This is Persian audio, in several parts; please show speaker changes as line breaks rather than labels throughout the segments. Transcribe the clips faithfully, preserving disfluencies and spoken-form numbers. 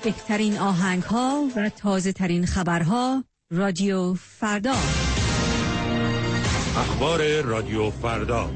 بهترین آهنگ ها و تازه ترین خبرها. رادیو فردا.
اخبار رادیو فردا.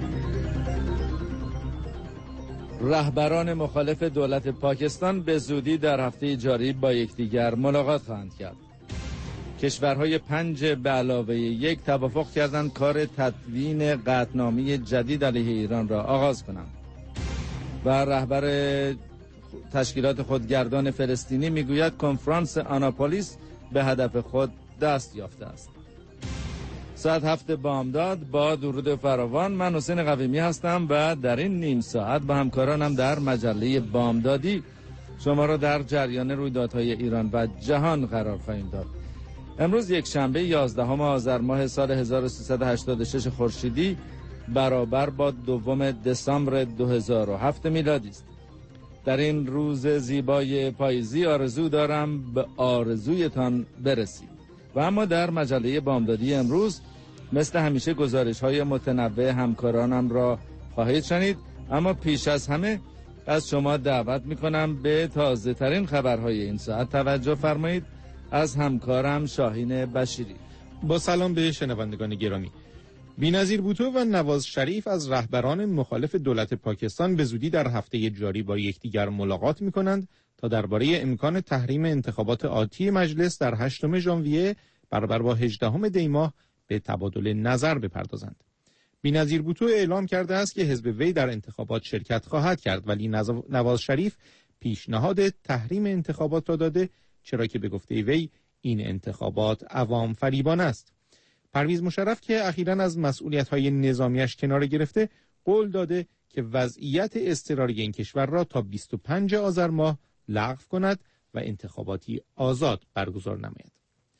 رهبران مخالف دولت پاکستان به زودی در هفته جاری با یکدیگر ملاقات خواهند کرد. کشورهای پنج به علاوه یک توافق کردند کار تدوین قطعنامه جدید علیه ایران را آغاز کنند. و رهبر تشکیلات خودگردان فلسطینی میگوید کنفرانس آناپولیس به هدف خود دست یافته است. ساعت هفت بامداد با درود فراوان، من حسین قویمی هستم و در این نیم ساعت با همکارانم در مجله بامدادی شما را در جریان رویدادهای ایران و جهان قرار خواهیم داد. امروز یک شنبه یازدهم آذر ماه سال هزار و سیصد و هشتاد و شش خورشیدی برابر با دوم دسامبر دو هزار و هفت میلادی است. در این روز زیبای پاییزی آرزو دارم به آرزویتان برسید. و اما در مجله بامدادی امروز مثل همیشه گزارش‌های متنوع همکارانم را خواهید شنید، اما پیش از همه از شما دعوت می‌کنم به تازه ترین خبرهای این ساعت توجه فرمایید. از همکارم شاهین بشیری.
با سلام به شنوندگان گرامی. بی‌نظیر بوتو و نواز شریف از رهبران مخالف دولت پاکستان به زودی در هفته جاری با یکدیگر ملاقات می‌کنند تا درباره امکان تحریم انتخابات آتی مجلس در هشتم ژانویه برابر با هجدهم دی ماه به تبادل نظر بپردازند. بی‌نظیر بوتو اعلام کرده است که حزب وی در انتخابات شرکت خواهد کرد، ولی نواز شریف پیشنهاد تحریم انتخابات را داده، چرا که به گفته وی این انتخابات عوام فریبان است. پرویز مشرف که اخیراً از مسئولیت‌های نظامیش کنار گرفته، قول داده که وضعیت اضطراری این کشور را تا بیست و پنجم آذر ماه لغو کند و انتخاباتی آزاد برگزار نماید.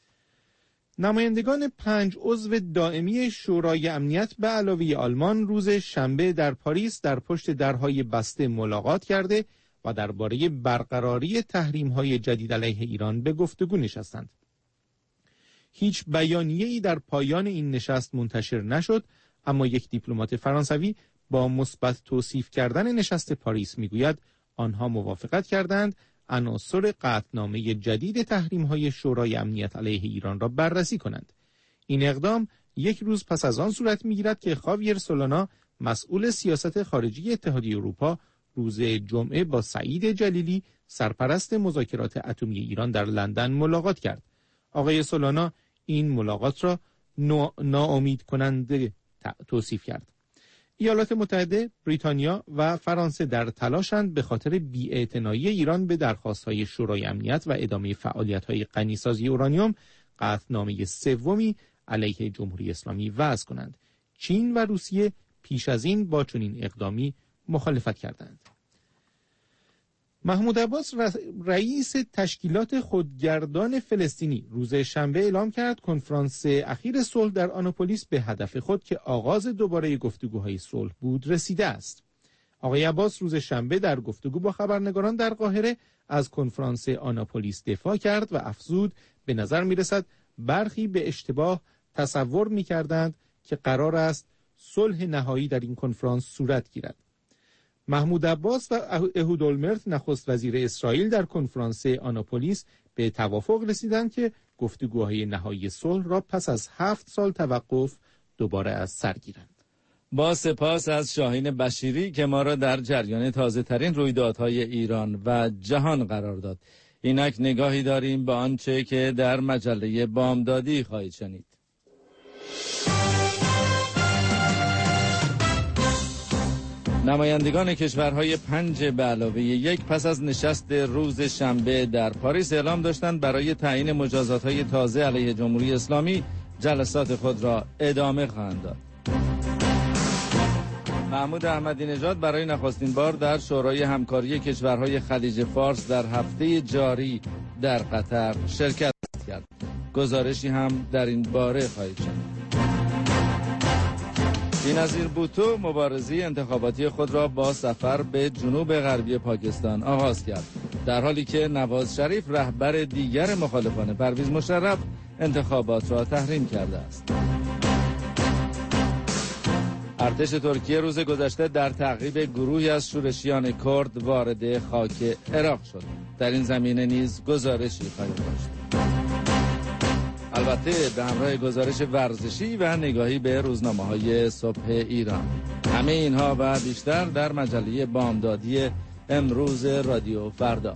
نمایندگان پنج عضو دائمی شورای امنیت به علاوه آلمان روز شنبه در پاریس در پشت درهای بسته ملاقات کرده و درباره برقراری تحریم‌های جدید علیه ایران به گفتگو نشستند. هیچ بیانیه‌ای در پایان این نشست منتشر نشد، اما یک دیپلمات فرانسوی با مثبت توصیف کردن نشست پاریس میگوید آنها موافقت کردند عناصر قطعنامه جدید تحریم‌های شورای امنیت علیه ایران را بررسی کنند. این اقدام یک روز پس از آن صورت می‌گیرد که خاویر سولانا مسئول سیاست خارجی اتحادیه اروپا روز جمعه با سعید جلیلی سرپرست مذاکرات اتمی ایران در لندن ملاقات کرد. آقای سولانا این ملاقات را ناامید کننده توصیف کرد. ایالات متحده، بریتانیا و فرانسه در تلاشند به خاطر بی‌اعتنایی ایران به درخواست‌های شورای امنیت و ادامه فعالیت‌های غنیسازی اورانیوم قطعنامه سومی علیه جمهوری اسلامی وضع کنند. چین و روسیه پیش از این با چنین اقدامی مخالفت کردند. محمود عباس رئیس تشکیلات خودگردان فلسطینی روز شنبه اعلام کرد کنفرانس اخیر صلح در آناپولیس به هدف خود که آغاز دوباره گفتگوهای صلح بود رسیده است. آقای عباس روز شنبه در گفتگو با خبرنگاران در قاهره از کنفرانس آناپولیس دفاع کرد و افزود به نظر می‌رسد برخی به اشتباه تصور می‌کردند که قرار است صلح نهایی در این کنفرانس صورت گیرد. محمود عباس و اهود اولمرت نخست وزیر اسرائیل در کنفرانس آناپولیس به توافق رسیدند که گفتگوهای نهایی صلح را پس از هفت سال توقف دوباره از سر گیرند.
با سپاس از شاهین بشیری که ما را در جریان تازه ترین رویدادهای ایران و جهان قرار داد. اینک نگاهی داریم به آنچه که در مجله بامدادی خواهید شنید. نمایندگان کشورهای پنج به علاوه یک پس از نشست روز شنبه در پاریس اعلام داشتند برای تعیین مجازات‌های تازه علیه جمهوری اسلامی جلسات خود را ادامه خواهند داد. محمود احمدی نژاد برای نخستین بار در شورای همکاری کشورهای خلیج فارس در هفته جاری در قطر شرکت کرد. گزارشی هم در این باره خواهید شنید. بی‌نظیر بوتو مبارزه انتخاباتی خود را با سفر به جنوب غربی پاکستان آغاز کرد، در حالی که نواز شریف رهبر دیگر مخالفان پرویز مشرف انتخابات را تحریم کرده است. ارتش ترکیه روز گذشته در تعقیب گروهی از شورشیان کرد وارد خاک عراق شد. در این زمینه نیز گزارشی خواهیم داشت. البته به همراه گزارش ورزشی و نگاهی به روزنامه‌های صبح ایران. همه اینها و بیشتر در مجله بامدادی امروز رادیو فردا.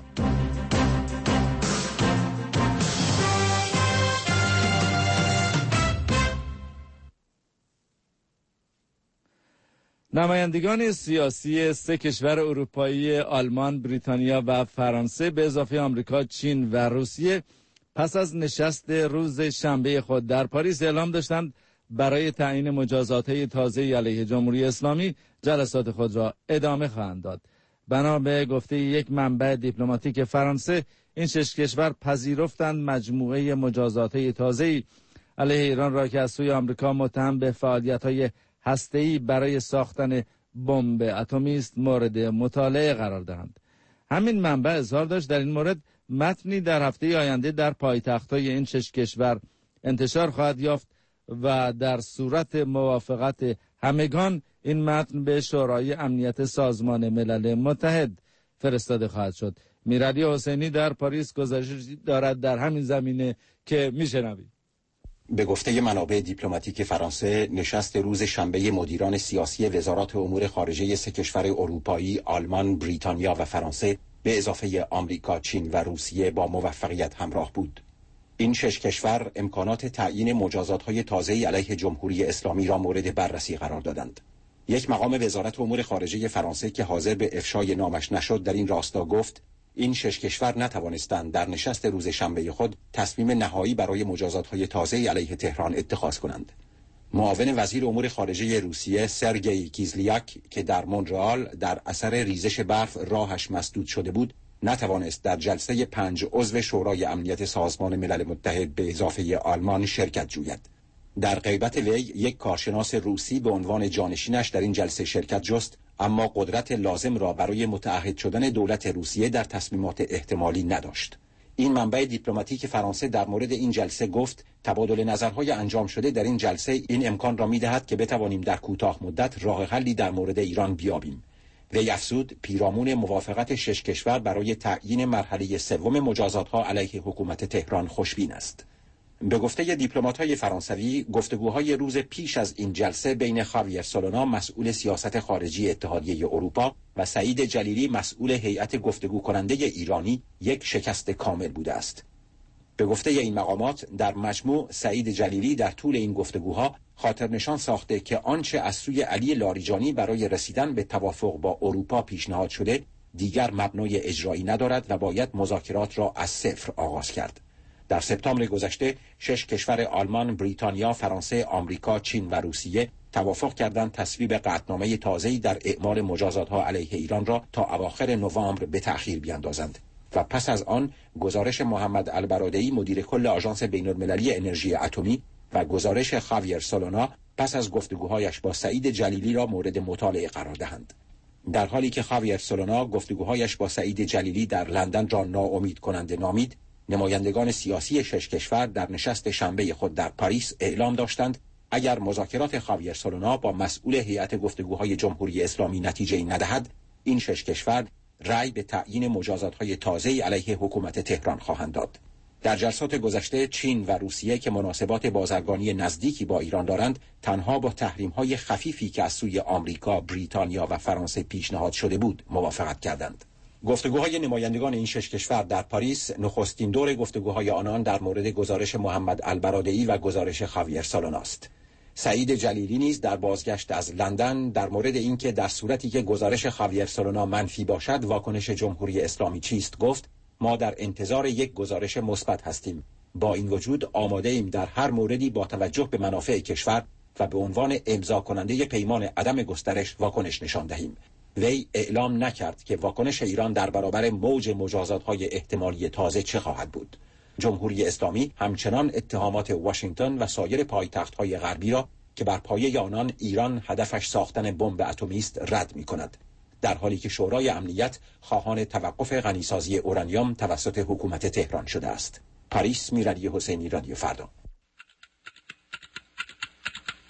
نمایندگان سیاسی سه کشور اروپایی آلمان، بریتانیا و فرانسه به اضافه آمریکا، چین و روسیه پس از نشست روز شنبه خود در پاریس اعلام داشتند برای تعیین مجازات‌های تازه‌ای علیه جمهوری اسلامی جلسات خود را ادامه خواهند داد. بنا به گفته یک منبع دیپلماتیک فرانسه، این شش کشور پذیرفتند مجموعه مجازات‌های تازه‌ای علیه ایران را که از سوی آمریکا متهم به فعالیت‌های هسته‌ای برای ساختن بمب اتمی است مورد مطالعه قرار دهند. همین منبع اظهار داشت در این مورد متنی در هفته آینده در پایتخت‌های این شش کشور انتشار خواهد یافت و در صورت موافقت همگان این متن به شورای امنیت سازمان ملل متحد فرستاده خواهد شد. میرعلی حسینی در پاریس گزارشی دارد در همین زمینه که میشنوید.
به گفته منابع دیپلماتیک فرانسه، نشست روز شنبه مدیران سیاسی وزارات امور خارجه سه کشور اروپایی، آلمان، بریتانیا و فرانسه به اضافه آمریکا، چین و روسیه با موفقیت همراه بود. این شش کشور امکانات تعیین مجازات‌های تازه‌ای علیه جمهوری اسلامی را مورد بررسی قرار دادند. یک مقام وزارت امور خارجه فرانسه که حاضر به افشای نامش نشد در این راستا گفت این شش کشور نتوانستند در نشست روز شنبه خود تصمیم نهایی برای مجازات‌های تازه‌ای علیه تهران اتخاذ کنند. معاون وزیر امور خارجه روسیه سرگئی کیزلیاک که در مونترال در اثر ریزش برف راهش مسدود شده بود، نتوانست در جلسه پنج عضو شورای امنیت سازمان ملل متحد به اضافه آلمان شرکت جوید. در غیبت وی یک کارشناس روسی به عنوان جانشینش در این جلسه شرکت جست، اما قدرت لازم را برای متعهد شدن دولت روسیه در تصمیمات احتمالی نداشت. این منبع دیپلماتیک فرانسه در مورد این جلسه گفت تبادل نظرهای انجام شده در این جلسه این امکان را می‌دهد که بتوانیم در کوتاه مدت راه حلی در مورد ایران بیابیم. وی افزود پیرامون موافقت شش کشور برای تعیین مرحله سوم مجازات‌ها علیه حکومت تهران خوشبین است. به گفته دیپلمات‌های فرانسوی، گفتگوهای روز پیش از این جلسه بین خاویر سولونا مسئول سیاست خارجی اتحادیه اروپا و سعید جلیلی مسئول هیئت گفتگو کننده ایرانی یک شکست کامل بوده است. به گفته این مقامات در مجموع سعید جلیلی در طول این گفتگوها خاطر نشان ساخته که آنچه از سوی علی لاریجانی برای رسیدن به توافق با اروپا پیشنهاد شده دیگر مبنای اجرایی ندارد و باید مذاکرات را از صفر آغاز کرد. در سپتامبر گذشته شش کشور آلمان، بریتانیا، فرانسه، آمریکا، چین و روسیه توافق کردند تصویب قطعنامه تازه‌ای در اعمال مجازات‌ها علیه ایران را تا اواخر نوامبر به تأخیر بیاندازند و پس از آن گزارش محمد البرادعی مدیر کل آژانس بین‌المللی انرژی اتمی و گزارش خاویر سولونا پس از گفتگوهایش با سعید جلیلی را مورد مطالعه قرار دهند. در حالی که خاویر سولونا گفتگوهایش با سعید جلیلی در لندن را ناامید کننده نامید، نمایندگان سیاسی شش کشور در نشست شنبه خود در پاریس اعلام داشتند اگر مذاکرات خاویر سولونا با مسئول هیئت گفتگوهای جمهوری اسلامی نتیجه ندهد، این شش کشور رأی به تعیین مجازات‌های تازه‌ای علیه حکومت تهران خواهند داد. در جلسات گذشته چین و روسیه که مناسبات بازرگانی نزدیکی با ایران دارند، تنها با تحریم‌های خفیفی که از سوی آمریکا، بریتانیا و فرانسه پیشنهاد شده بود موافقت کردند. گفتگوهای نمایندگان این شش کشور در پاریس نخستین دور گفتگوهای آنان در مورد گزارش محمد البرادعی و گزارش خاویر سولونا است. سعید جلیلی نیز در بازگشت از لندن در مورد اینکه در صورتی که گزارش خاویر سولونا منفی باشد واکنش جمهوری اسلامی چیست گفت ما در انتظار یک گزارش مثبت هستیم. با این وجود آماده ایم در هر موردی با توجه به منافع کشور و به عنوان امضا کننده پیمان عدم گسترش واکنش نشان دهیم. وی اعلام نکرد که واکنش ایران در برابر موج مجازات‌های احتمالی تازه چه خواهد بود. جمهوری اسلامی همچنان اتهامات واشنگتن و سایر پایتخت‌های غربی را که بر پایه آنان ایران هدفش ساختن بمب اتمی است رد می‌کند، در حالی که شورای امنیت خواهان توقف غنیسازی اورانیوم توسط حکومت تهران شده است. پاریس، میرعلی حسینی، رادیو فردا.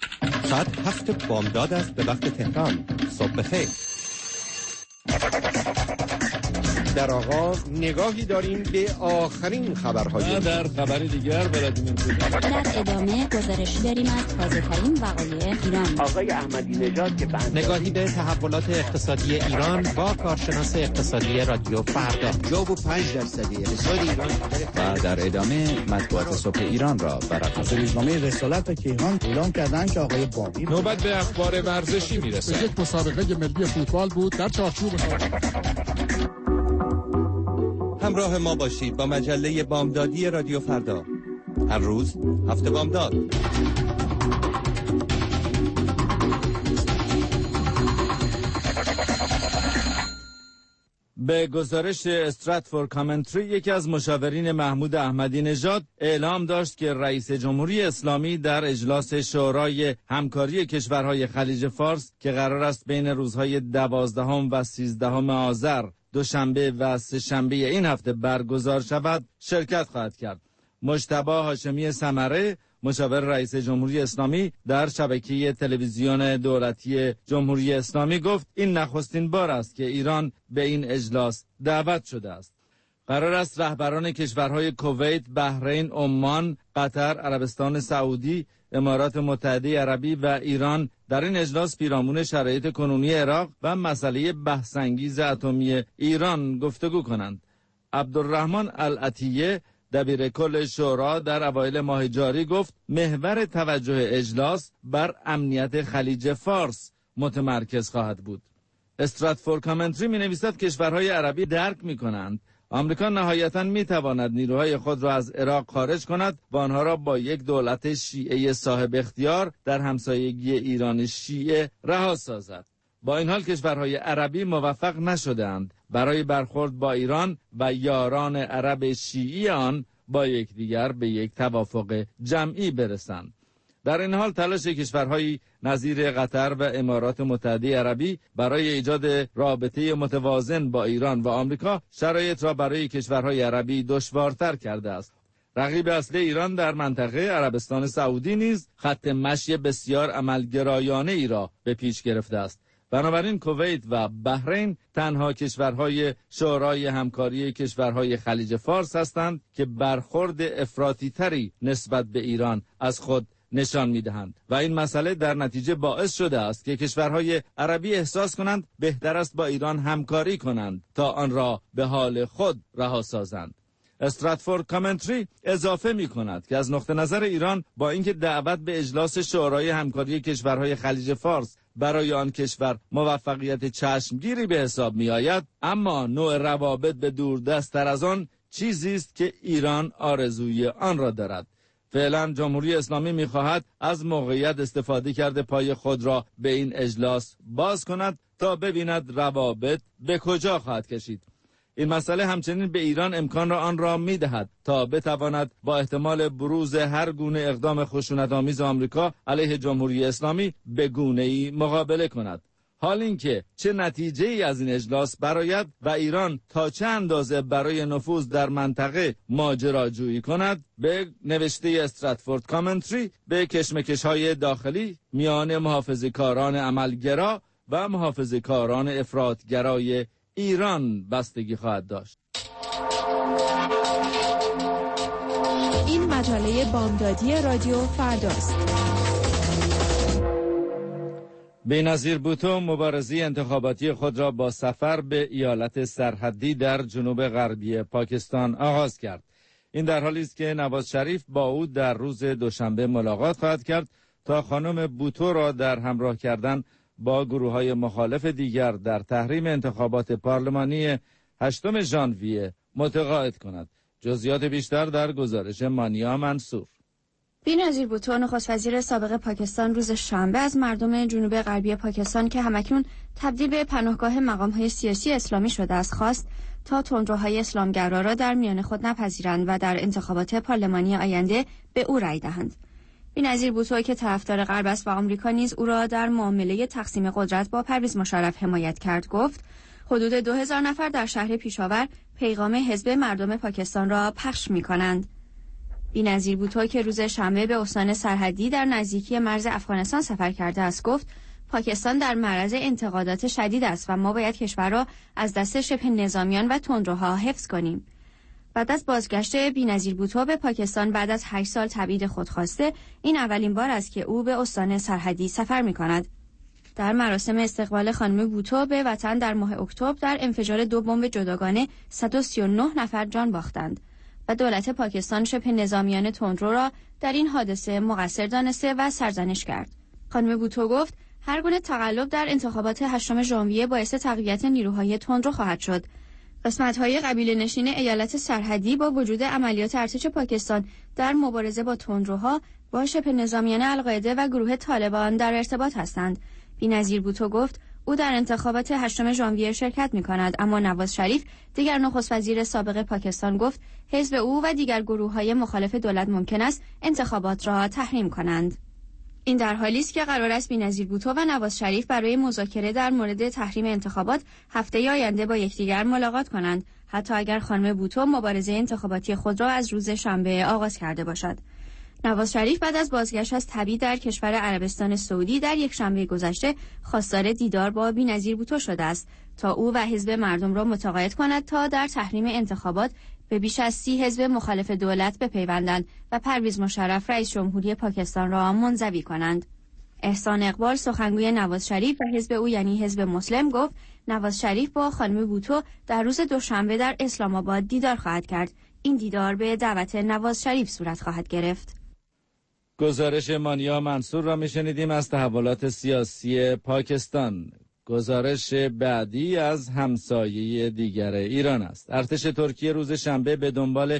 ساعت هفت بامداد است به وقت تهران. صبح بخیر.
در آغاز نگاهی داریم به آخرین خبرهای.
در خبری دیگر ولادیمیر پوتین.
در ادامه گزارشی داریم از تازه‌ترین وقایع ایران.
آقای احمدی نژاد که
نگاهی به تحولات اقتصادی ایران با کارشناس اقتصادی رادیو فردا.
جواب پنج درصدی اقتصاد ایران.
و در ادامه مطبوعات صبح ایران را برات
روزنامه رسالت کیهان اعلام کردند که آقای باقی
نوبت به اخبار ورزشی میرسه.
یک مسابقه ملی فوتبال بود در چارچوب
همراه ما باشید با مجله بامدادی رادیو فردا. هر روز هفته بامداد.
به گزارش استراتفورد کامنتری، یکی از مشاورین محمود احمدی نژاد اعلام داشت که رئیس جمهوری اسلامی در اجلاس شورای همکاری کشورهای خلیج فارس که قرار است بین روزهای دوازدهم و سیزدهم آذر دوشنبه و سه شنبه این هفته برگزار شود شرکت خواهد کرد. مجتبی هاشمی ثمره، مشاور رئیس جمهوری اسلامی، در شبکه تلویزیون دولتی جمهوری اسلامی گفت این نخستین بار است که ایران به این اجلاس دعوت شده است. قرار است رهبران کشورهای کویت، بحرین، عمان، قطر، عربستان سعودی، امارات متحده عربی و ایران در این اجلاس پیرامون شرایط کنونی عراق و مسئله بحث‌انگیز اتمی ایران گفتگو کنند. عبدالرحمن العطیه، دبیر کل شورا، در اوایل ماه جاری گفت محور توجه اجلاس بر امنیت خلیج فارس متمرکز خواهد بود. استراتفورد کامنتری می نویسد کشورهای عربی درک می کنند آمریکا نهایتاً می تواند نیروهای خود را از عراق خارج کند و آنها را با یک دولت شیعه صاحب اختیار در همسایگی ایران شیعه رها سازد. با این حال کشورهای عربی موفق نشدند برای برخورد با ایران و یاران عرب شیعی آن با یکدیگر به یک توافق جمعی برسند. در این حال تلاش کشورهایی نظیر قطر و امارات متحده عربی برای ایجاد رابطه متوازن با ایران و آمریکا شرایط را برای کشورهای عربی دشوارتر کرده است. رقیب اصلی ایران در منطقه عربستان سعودی نیز خط مشی بسیار عملگرایانه ای را به پیش گرفته است. بنابراین کویت و بحرین تنها کشورهای شورای همکاری کشورهای خلیج فارس هستند که برخورد افراطی تری نسبت به ایران از خود نشان می‌دهند و این مسئله در نتیجه باعث شده است که کشورهای عربی احساس کنند بهتر است با ایران همکاری کنند تا آن را به حال خود رها سازند. استراتفورد کامنتری اضافه می کند که از نقطه نظر ایران با اینکه دعوت به اجلاس شورای همکاری کشورهای خلیج فارس برای آن کشور موفقیت چشمگیری به حساب می آید، اما نوع روابط به دوردست‌تر از آن چیزی است که ایران آرزوی آن را دارد. فعلا جمهوری اسلامی می خواهد از موقعیت استفاده کرده پای خود را به این اجلاس باز کند تا ببیند روابط به کجا خواهد کشید. این مسئله همچنین به ایران امکان را آن را می دهد تا بتواند با احتمال بروز هر گونه اقدام خشونت‌آمیز آمریکا علیه جمهوری اسلامی به گونه‌ای مقابله کند. حال اینکه چه نتیجه‌ای از این اجلاس برآید و ایران تا چه اندازه برای نفوذ در منطقه ماجراجویی کند، به نوشته استراتفورد کامنتری به کشمکش‌های داخلی میان محافظه‌کاران عملگرا و محافظه‌کاران افراط‌گرای ایران بستگی خواهد داشت.
این مجله بامدادی رادیو فرداست.
بینظیر بوتو مبارزه انتخاباتی خود را با سفر به ایالت سرحدی در جنوب غربی پاکستان آغاز کرد. این در حالی است که نواز شریف با او در روز دوشنبه ملاقات خواهد کرد تا خانم بوتو را در همراه کردن با گروه‌های مخالف دیگر در تحریم انتخابات پارلمانی هشتم ژانویه متقاعد کند. جزئیات بیشتر در گزارش مانیا منصور.
بی‌نظیر بوتو نخست وزیر سابق پاکستان روز شنبه از مردم جنوب غربی پاکستان که همکنون تبدیل به پناهگاه مقام‌های سیاسی اسلامی شده است خواست تا تندروهای اسلامگرا را در میان خود نپذیرند و در انتخابات پارلمانی آینده به او رأی دهند. بی‌نظیر بوتو که طرفدار غرب است و آمریکا نیز او را در معامله تقسیم قدرت با پرویز مشرف حمایت کرد، گفت حدود دو هزار نفر در شهر پیشاور پیغام حزب مردم پاکستان را پخش می‌کنند. بی‌نظیر بوتو که روز شنبه به استان سرحدی در نزدیکی مرز افغانستان سفر کرده است گفت پاکستان در معرض انتقادات شدید است و ما باید کشور را از دست شبه نظامیان و تندروها حفظ کنیم. بعد از بازگشت بی‌نظیر بوتو به پاکستان بعد از هشت سال تبعید خودخواسته، این اولین بار است که او به استان سرحدی سفر می‌کند. در مراسم استقبال خانم بوتو به وطن در ماه اکتبر در انفجار دو بمب جداگانه صد و سی و نه نفر جان باختند و دولت پاکستان شبه نظامیان تندرو را در این حادثه مقصر دانسته و سرزنش کرد. خانم بوتو گفت هر گونه تقلب در انتخابات هشتم ژانویه باعث تقویت نیروهای تندرو خواهد شد. قسمت‌های قبیله‌نشین ایالت سرحدی با وجود عملیات ارتش پاکستان در مبارزه با تندروها با شبه نظامیان القاعده و گروه طالبان در ارتباط هستند. بی‌نظیر بوتو گفت او در انتخابات هشتم ژانویه شرکت می‌کند، اما نواز شریف دیگر نخست وزیر سابق پاکستان گفت حزب او و دیگر گروه‌های مخالف دولت ممکن است انتخابات را تحریم کنند. این در حالی است که قرار است بی‌نظیر بوتو و نواز شریف برای مذاکره در مورد تحریم انتخابات هفته آینده با یکدیگر ملاقات کنند، حتی اگر خانم بوتو مبارزه انتخاباتی خود را از روز شنبه آغاز کرده باشد. نواز شریف بعد از بازگشت از تبعید در کشور عربستان سعودی در یک شنبه گذشته خواستار دیدار با بی‌نظیر بوتو شده است تا او و حزب مردم را متقاعد کند تا در تحریم انتخابات به بیش از سی حزب مخالف دولت بپیوندند و پرویز مشرف رئیس جمهوری پاکستان را منزوی کنند. احسان اقبال سخنگوی نواز شریف و حزب او یعنی حزب مسلم گفت نواز شریف با خانم بوتو در روز دوشنبه در اسلام آباد دیدار خواهد کرد. این دیدار به دعوت نواز شریف صورت خواهد گرفت.
گزارش مانیا منصور را میشنیدیم از تحولات سیاسی پاکستان. گزارش بعدی از همسایه دیگر ایران است. ارتش ترکیه روز شنبه به دنبال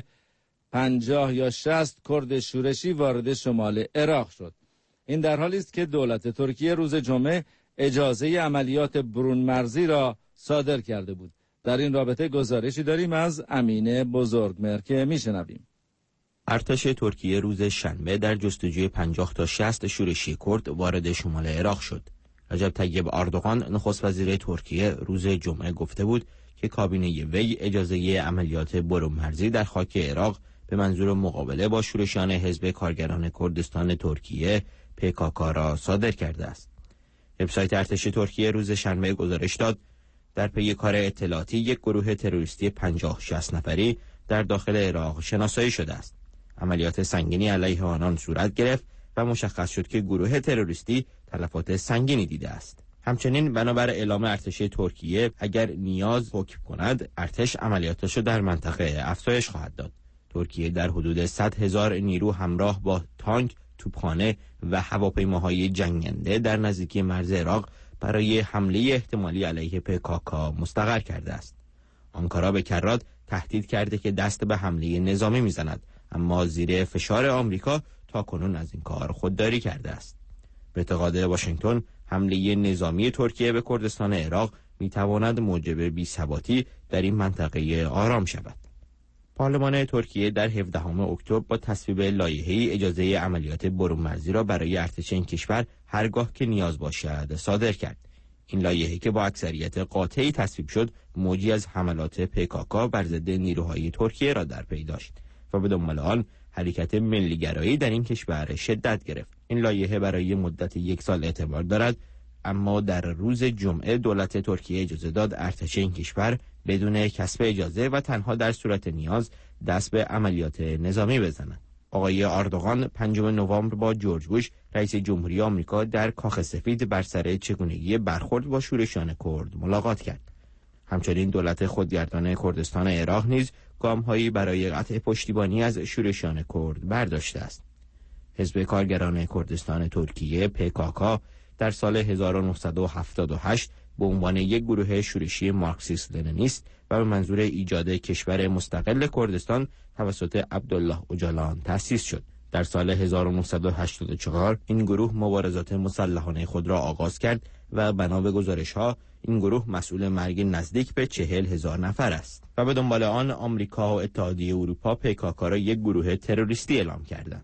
پنجاه یا شصت کرد شورشی وارد شمال عراق شد. این در حالی است که دولت ترکیه روز جمعه اجازه عملیات برون مرزی را صادر کرده بود. در این رابطه گزارشی داریم از امین بزرگمهر که میشنویم.
ارتش ترکیه روز شنبه در جستجوی پنجاه تا شصت شورشی کرد وارد شمال عراق شد. رجب طیب اردوغان نخست وزیر ترکیه روز جمعه گفته بود که کابینه وی اجازه عملیات برون مرزی در خاک عراق به منظور مقابله با شورشیان حزب کارگران کردستان ترکیه پی کی کی را صادر کرده است. وبسایت ارتش ترکیه روز شنبه گزارش داد در پی کار اطلاعاتی یک گروه تروریستی پنجاه شصت نفری در داخل عراق شناسایی شده است. عملیات سنگینی علیه آنان صورت گرفت و مشخص شد که گروه تروریستی تلفات سنگینی دیده است. همچنین بنابر اعلام ارتش ترکیه اگر نیاز حکم کند ارتش عملیاتش را در منطقه افزایش خواهد داد. ترکیه در حدود صد هزار نیرو همراه با تانک، توپخانه و هواپیماهای جنگنده در نزدیکی مرز عراق برای حمله احتمالی علیه پی کی کی مستقر کرده است. آنکارا به کرات تهدید کرده که دست به حمله نظامی میزند، اما زیر فشار آمریکا تاکنون از این کار خودداری کرده است. به اعتقاد واشنگتن حمله نظامی ترکیه به کردستان عراق میتواند موجب بی‌ثباتی در این منطقه آرام شود. پارلمان ترکیه در هفدهم اکتبر با تصویب لایحه‌ای اجازه عملیات برون مرزی را برای ارتش این کشور هرگاه که نیاز باشد صادر کرد. این لایحه که با اکثریت قاطعی تصویب شد، موجی از حملات پی کی کی بر ضد نیروهای ترکیه را در پی داشت و به دنبال آن حرکت ملی‌گرایی در این کشور شدت گرفت. این لایحه برای مدت یک سال اعتبار دارد، اما در روز جمعه دولت ترکیه اجازه داد ارتش این کشور بدون کسب اجازه و تنها در صورت نیاز دست به عملیات نظامی بزند. آقای اردوغان پنجم نوامبر با جورج بوش رئیس جمهوری آمریکا در کاخ سفید بر سر چگونگی برخورد با شورشیان کرد ملاقات کرد. همچنین دولت خودگردان کردستان عراق نیز گام‌هایی برای قطع پشتیبانی از شورشیان کرد برداشته است. حزب کارگران کردستان ترکیه پی کی کی در سال هزار و نهصد و هفتاد و هشت به عنوان یک گروه شورشی مارکسیست لنینیست و به منظور ایجاد کشور مستقل کردستان توسط عبدالله اوجالان تأسیس شد. در سال هزار و نهصد و هشتاد و چهار این گروه مبارزات مسلحانه خود را آغاز کرد و بنا به گزارش‌ها این گروه مسئول مرگ نزدیک به چهل هزار نفر است و به دنبال آن آمریکا و اتحادیه اروپا پی کی کی را یک گروه تروریستی اعلام کردند.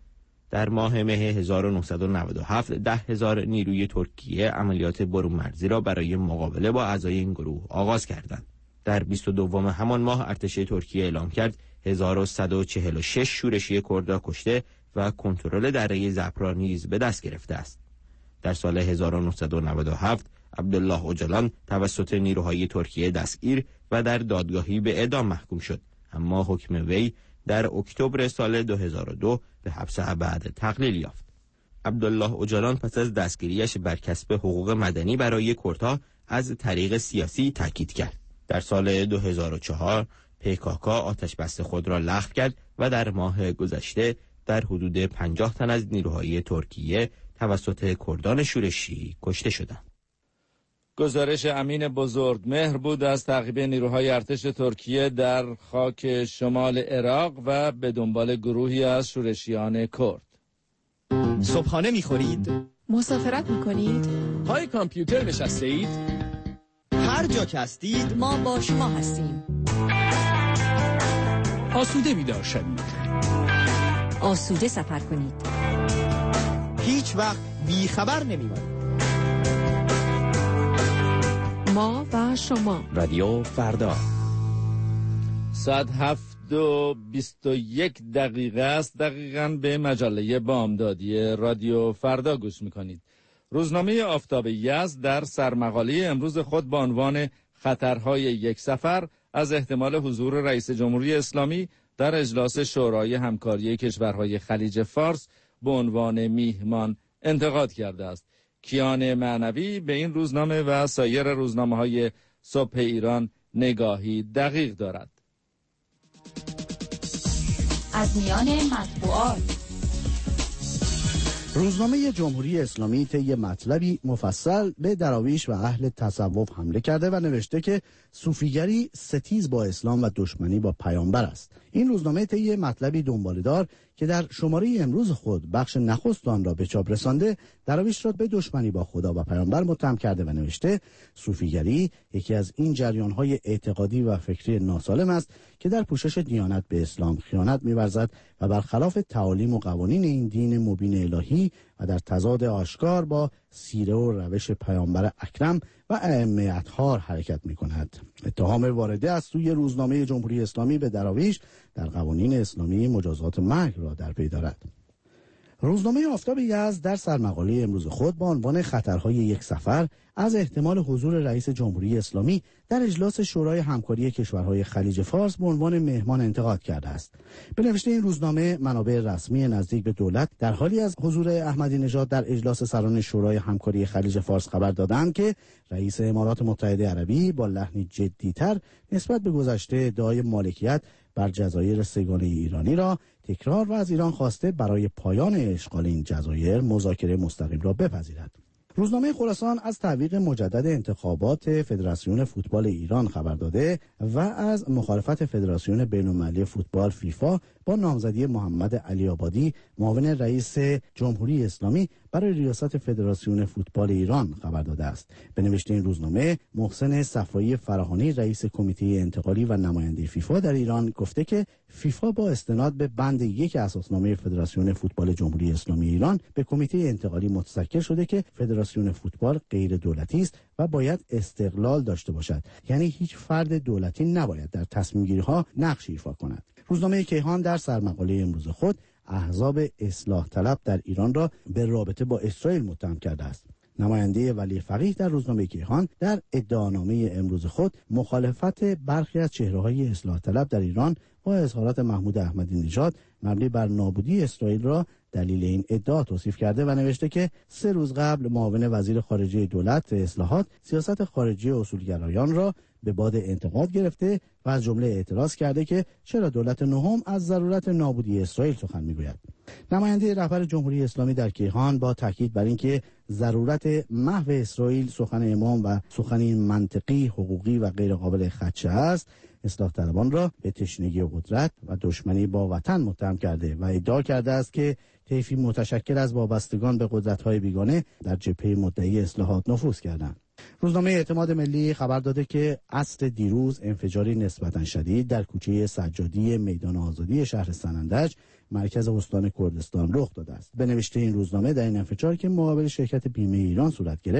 در ماه مه هزار و نهصد و نود و هفت ده هزار نیروی ترکیه عملیات برون مرزی را برای مقابله با اعضای این گروه آغاز کردند. در بیست و دوم همان ماه ارتش ترکیه اعلام کرد هزار و صد و چهل و شش شورشی کرد را کشته و کنترل دره زپرا نیز به دست گرفته است. در سال هزار و نهصد و نود و هفت عبدالله اوجالان توسط نیروهای ترکیه دستگیر و در دادگاهی به اعدام محکوم شد، اما حکم وی در اکتبر سال دو هزار و دو به حبس ابد تقلیل یافت. عبدالله اوجالان پس از دستگیریش بر کسب حقوق مدنی برای کردها از طریق سیاسی تاکید کرد. در سال دو هزار و چهار پیکاکا آتش بس خود را لغو کرد و در ماه گذشته در حدود پنجاه تن از نیروهای ترکیه توسط کردان شورشی کشته شدند.
گزارش امین بزرگمهر بود از تعقیب نیروهای ارتش ترکیه در خاک شمال عراق و به دنبال گروهی از شورشیان کرد.
صبحانه می‌خورید؟
مسافرت می‌کنید؟
پای کامپیوتر نشسته اید؟
هر جا که هستید
ما با شما هستیم.
آسوده بیدار شوید.
آسوده سفر کنید.
هیچ وقت بی خبر نمی‌مانید.
ما و شما.
رادیو فردا.
ساعت هفت و بیست و یک دقیقه است. دقیقاً به مجله بامدادی رادیو فردا گوش میکنید. روزنامه آفتاب یزد در سرمقاله امروز خود با عنوان خطرهای یک سفر از احتمال حضور رئیس جمهوری اسلامی در اجلاس شورای همکاری کشورهای خلیج فارس به عنوان میهمان انتقاد کرده است. کیان معنوی به این روزنامه و سایر روزنامه‌های صبح ایران نگاهی دقیق دارد.
از میان مطبوعات
روزنامه جمهوری اسلامی طی مطلبی مفصل به دراویش و اهل تصوف حمله کرده و نوشته که صوفیگری ستیز با اسلام و دشمنی با پیامبر است. این روزنامه طی مطلبی دنباله‌دار که در شماره امروز خود بخش نخست آن را به چاپ رسانده، دراویش را به دشمنی با خدا و پیامبر متهم کرده و نوشته صوفیگری یکی از این جریان‌های اعتقادی و فکری ناسالم است که در پوشش دیانت به اسلام خیانت می‌ورزد و برخلاف تعالیم و قوانین این دین مبین الهی و در تضاد آشکار با سیره و روش پیامبر اکرم و ائمه اطهار حرکت می‌کند. اتهام وارده از سوی روزنامه جمهوری اسلامی به دراویش در قوانین اسلامی مجازات مرگ را در پی دارد. روزنامه آفتاب یزد در سرمقاله امروز خود با عنوان خطرهای یک سفر از احتمال حضور رئیس جمهوری اسلامی در اجلاس شورای همکاری کشورهای خلیج فارس به عنوان مهمان انتقاد کرده است. به نوشته این روزنامه، منابع رسمی نزدیک به دولت در حالی از حضور احمدی نژاد در اجلاس سران شورای همکاری خلیج فارس خبر دادند که رئیس امارات متحده عربی با لحنی جدی‌تر نسبت به گذشته ادعای مالکیت بر جزایر سگانه ایرانی را تکرار و از ایران خواسته برای پایان اشغال این جزایر مذاکره مستقیم را بپذیرد. روزنامه خراسان از تعویق مجدد انتخابات فدراسیون فوتبال ایران خبر داده و از مخالفت فدراسیون بین‌المللی فوتبال فیفا با نامزدی محمد علی آبادی معاون رئیس جمهوری اسلامی برای ریاست فدراسیون فوتبال ایران خبر داده است. به نوشته این روزنامه، محسن صفایی فراهانی رئیس کمیته انتقالی و نماینده فیفا در ایران گفته که فیفا با استناد به بند یک اساسنامه فدراسیون فوتبال جمهوری اسلامی ایران به کمیته انتقالی متذکر شده که فدراسیون فوتبال غیر دولتی است و باید استقلال داشته باشد، یعنی هیچ فرد دولتی نباید در تصمیم گیری ها نقش ایفا کند. روزنامه کیهان در سرمقاله امروز خود احزاب اصلاح طلب در ایران را به رابطه با اسرائیل متهم کرده است. نماینده ولی فقیه در روزنامه کیهان در ادعانامه امروز خود مخالفت برخی از چهره‌های اصلاح طلب در ایران با اظهارات محمود احمدی نژاد مبنی بر نابودی اسرائیل را دلیل این ادعا توصیف کرده و نوشته که سه روز قبل معاون وزیر خارجه دولت اصلاحات سیاست خارجی اصولگرایان را به باد انتقاد گرفته و از جمله اعتراض کرده که چرا دولت نهم از ضرورت نابودی اسرائیل سخن میگوید. نماینده رهبر جمهوری اسلامی در کیهان با تاکید بر اینکه ضرورت محو اسرائیل سخن امام و سخنی منطقی، حقوقی و غیر قابل خدشه است، اصلاح طلبان را به تشنگی قدرت و دشمنی با وطن متهم کرده و ادعا کرده است که طیفی متشکل از وابستگان به قدرت‌های بیگانه در جبهه مدعی اصلاحات نفوذ کردند. روزنامه اعتماد ملی خبر داده که عصر دیروز انفجاری نسبتاً شدید در کوچه سجادی میدان آزادی شهر سنندج مرکز استان کردستان رخ داده است. به نوشته این روزنامه، در این انفجار که مقابل شرکت بیمه ایران صورت گرفت،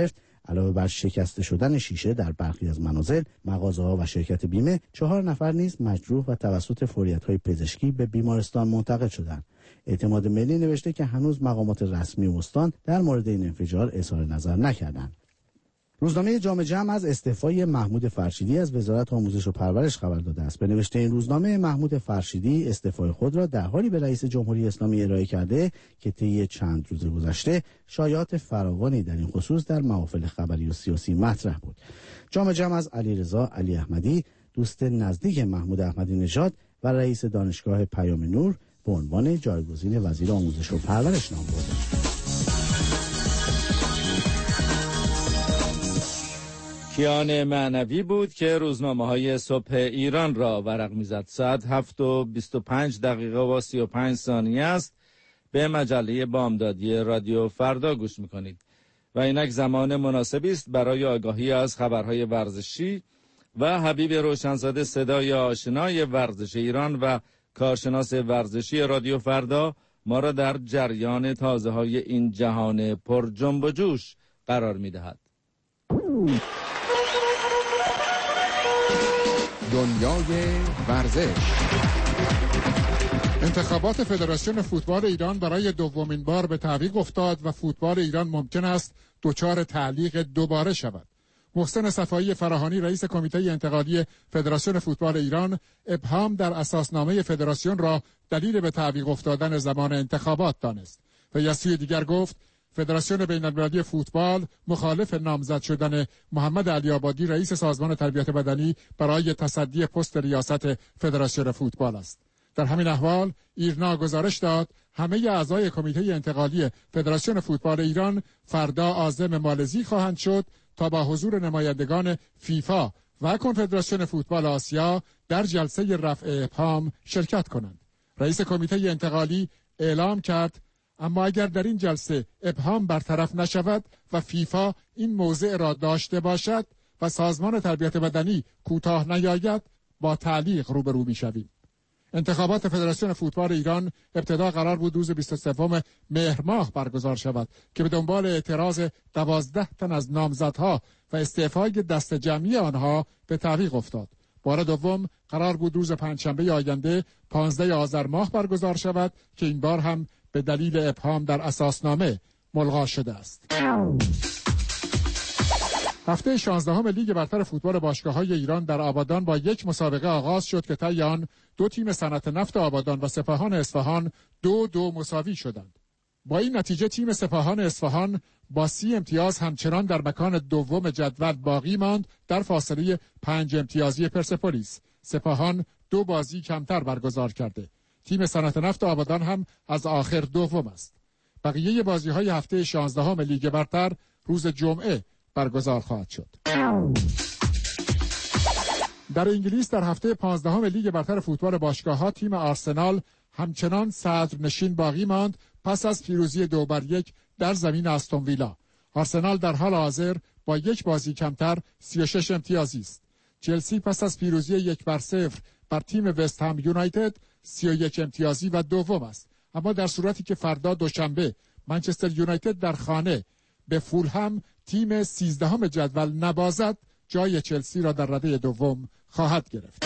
علاوه بر شکسته شدن شیشه در برخی از منازل، مغازه‌ها و شرکت بیمه، چهار نفر نیز مجروح و توسط فوریت‌های پزشکی به بیمارستان منتقل شدند. اعتماد ملی نوشته که هنوز مقامات رسمی استان در مورد این انفجار اظهار نظر نکردند. روزنامه جامعه جمع از استعفای محمود فرشیدی از وزارت آموزش و پرورش خبر داده است. به نوشته این روزنامه، محمود فرشیدی استعفای خود را در حالی به رئیس جمهوری اسلامی ارائه کرده که طی چند روز گذشته شایعات فراوانی در این خصوص در محافل خبری و سیاسی مطرح بود. جامعه جمع از علیرضا علی احمدی، دوست نزدیک محمود احمدی نژاد و رئیس دانشگاه پیام نور، به عنوان جایگزین وزیر آموزش و پرورش نام برده.
کیان معنوی بود که روزنامه‌های صبح ایران را ورق می‌زد. ساعت هفت و بیست و پنج دقیقه و سی و پنج ثانیه است. به مجله بامدادی رادیو فردا گوش می‌کنید و اینک زمان مناسبی است برای آگاهی از خبرهای ورزشی و حبیب روشنزاده، صدای آشنای ورزش ایران و کارشناس ورزشی رادیو فردا، ما را در جریان تازه‌های این جهان پر جنب و جوش قرار می‌دهد.
دنیای ورزش. انتخابات فدراسیون فوتبال ایران برای دومین بار به تعویق افتاد و فوتبال ایران ممکن است دچار تعلیق دوباره شود. محسن صفایی فراهانی، رئیس کمیته انتقالی فدراسیون فوتبال ایران، ابهام در اساسنامه فدراسیون را دلیل به تعویق افتادن زمان انتخابات دانست و از سوی دیگر گفت فدراسیون بین‌المللی فوتبال مخالف نامزد شدن محمد علی آبادی، رئیس سازمان تربیت بدنی، برای تصدی پست ریاست فدراسیون فوتبال است. در همین احوال ایرنا گزارش داد همه اعضای کمیته انتقالی فدراسیون فوتبال ایران فردا عازم مالزی خواهند شد تا با حضور نمایندگان فیفا و کنفدراسیون فوتبال آسیا در جلسه رفع ابهام شرکت کنند. رئیس کمیته انتقالی اعلام کرد اما اگر در این جلسه ابهام برطرف نشود و فیفا این موضع را داشته باشد و سازمان تربیت بدنی کوتاه نیاید، با تعلیق روبرو می‌شویم. انتخابات فدراسیون فوتبال ایران ابتدا قرار بود روز بیست و سوم مهر ماه برگزار شود که به دنبال اعتراض دوازده تن از نامزدها و استعفای دست جمعی آنها به تعویق افتاد. بار دوم قرار بود روز پنجشنبه آینده پانزده آذر ماه برگزار شود که این بار هم به دلیل ابهام در اساسنامه ملغا شده است. هفته شانزدهم لیگ برتر فوتبال باشگاه‌های ایران در آبادان با یک مسابقه آغاز شد که طی آن دو تیم صنعت نفت آبادان و سپاهان اصفهان دو دو مساوی شدند. با این نتیجه تیم سپاهان اصفهان با سی امتیاز همچنان در مکان دوم جدول باقی ماند در فاصله پنج امتیازی پرسپولیس. سپاهان دو بازی کمتر برگزار کرده. تیم صنعت نفت آبادان هم از آخر دوم است. بقیه بازی‌های هفته شانزدهم لیگ برتر روز جمعه برگزار خواهد شد. در انگلیس در هفته پانزدهم لیگ برتر فوتبال باشگاه‌ها تیم آرسنال همچنان صدرنشین باقی ماند پس از پیروزی دو بر یک در زمین استون ویلا. آرسنال در حال حاضر با یک بازی کمتر سی و شش امتیازی است. چلسی پس از پیروزی یک بر صفر بر تیم وست هم یونایتد سی و یک امتیازی و دوم است. اما در صورتی که فردا دوشنبه منچستر یونایتد در خانه به فولهام تیم سیزدهم جدول نبازد، جای چلسی را در رده دوم خواهد گرفت.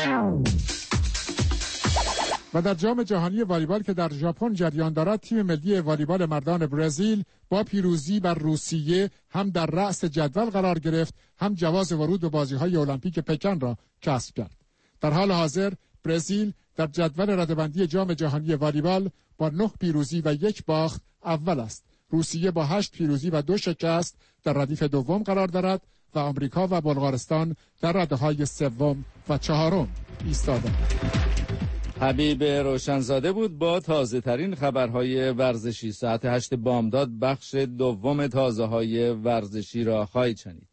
و در جام جهانی والیبال که در ژاپن جریان دارد، تیم ملی والیبال مردان برزیل با پیروزی بر روسیه هم در رأس جدول قرار گرفت، هم جواز ورود به بازی‌های المپیک پکن را کسب کرد. در حال حاضر برزیل در جدول رده‌بندی جام جهانی والیبال با نه پیروزی و یک باخت اول است. روسیه با هشت پیروزی و دو شکست در ردیف دوم قرار دارد و آمریکا و بلغارستان در رده‌های سوم و چهارم ایستادند.
حبیب روشنزاده بود با تازه ترین خبرهای ورزشی. ساعت هشت بامداد بخش دوم تازه های ورزشی را خواهید شنید.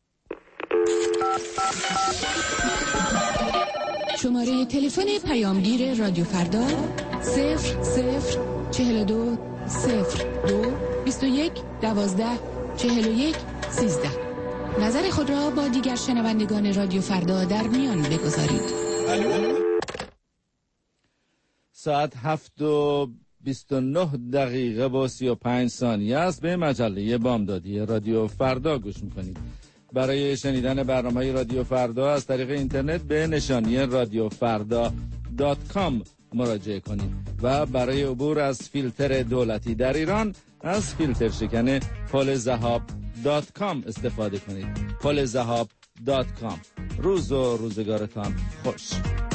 شماره تلفن پیامگیر رادیو فردا صفر صفر چهل و دو صفر دو بیست و یک دوازده چهل و یک سیزده. نظر خود را با دیگر شنوندگان رادیو فردا در میان بگذارید.
ساعت هفت و بیست و نه دقیقه و سی و پنج ثانیه است. به مجله بامدادی رادیو فردا گوش میکنید. برای شنیدن برنامه‌های رادیو فردا از طریق اینترنت به نشانی رادیو فردا دات کام مراجعه کنید و برای عبور از فیلتر دولتی در ایران از فیلتر شکن پل ذهاب دات کام استفاده کنید. پل ذهاب دات کام. روز و روزگارتان خوش.